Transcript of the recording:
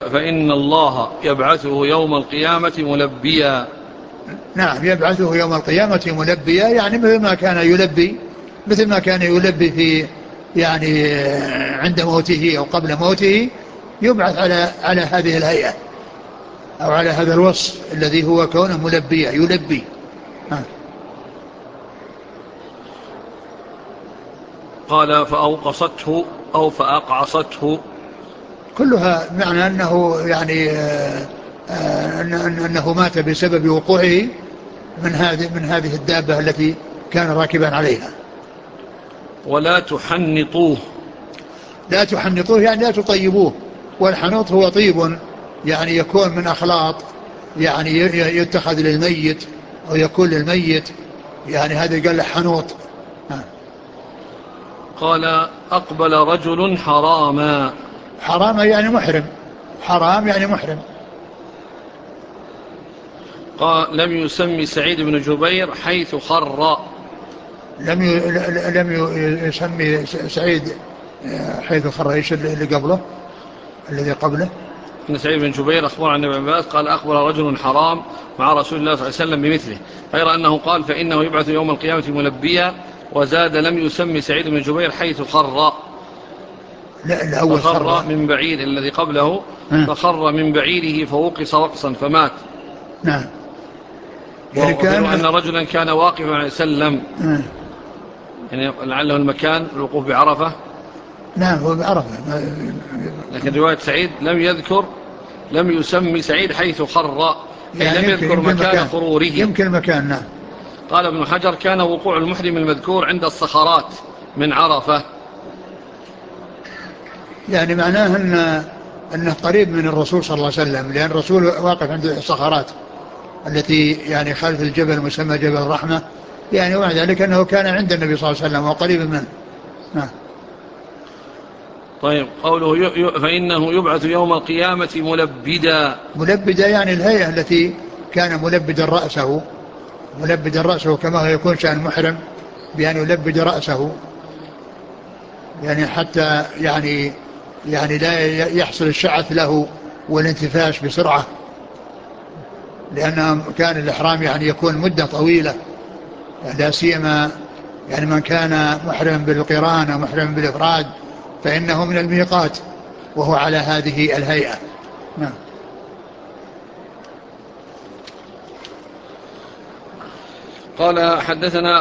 فإن الله يبعثه يوم القيامة ملبيا. نعم، يبعثه يوم القيامة ملبيا، يعني مثل ما كان يلبي في يعني عند موته أو قبل موته، يبعث على هذه الهيئة أو على هذا الوصف الذي هو كونه ملبيا يلبي. قال فأوقصته أو فأقعصته. كلها معنى أنه يعني أنه مات بسبب وقوعه من هذه الدابة التي كان راكبا عليها. ولا تحنطوه. لا تحنطوه يعني لا تطيبوه، والحنوط هو طيب يعني يكون من أخلاط، يعني يتخذ للميت أو يكون للميت، يعني هذا قال له حنوط. قال أقبل رجل حراما. حرام يعني محرم، حرام يعني محرم. قال لم يسمي سعيد بن جبير حيث خر. لم يسمي سعيد حيث خر. ايش اللي قبله الذي قبله؟ إن سعيد بن جبير أخبر عن ابن عباس قال أخبر رجل حرام مع رسول الله صلى الله عليه وسلم بمثله، غير أنه قال فإنه يبعث يوم القيامة ملبيا، وزاد لم يسمي سعيد بن جبير حيث خر. لا، الأول فخر خر. من بعير الذي قبله، فخر من بعيره فوقص وقصا فمات. نعم، يعني وأخبروا كان. أن رجلا كان واقفا عليه وسلم، يعني لعله المكان الوقوف بعرفة. نعم، هو بعرفة. لكن رواية سعيد لم يسمي سعيد حيث خر، أي يعني لم يذكر يمكن مكان مكان، خروره. يمكن مكان. نعم. قال ابن حجر كان وقوع المحرم المذكور عند الصخرات من عرفة. يعني معناه أنه قريب من الرسول صلى الله عليه وسلم، لأن الرسول واقف عند الصخرات التي يعني خلف الجبل المسمى جبل الرحمة، يعني ومع ذلك أنه كان عند النبي صلى الله عليه وسلم وقريب منه. نعم. طيب قوله فإنه يبعث يوم القيامة ملبدا. ملبدا يعني الهيئة التي كان ملبدا رأسه كما هو يكون شأن محرم، بأن يلبد رأسه، يعني حتى يعني لا يحصل الشعث له والانتفاش بسرعة، لأن كان الإحرام يعني يكون مدة طويلة، لا سيما يعني من كان محرم بالقران أو محرم بالإفراد فإنه من الميقات وهو على هذه الهيئة. نعم. قال حدثنا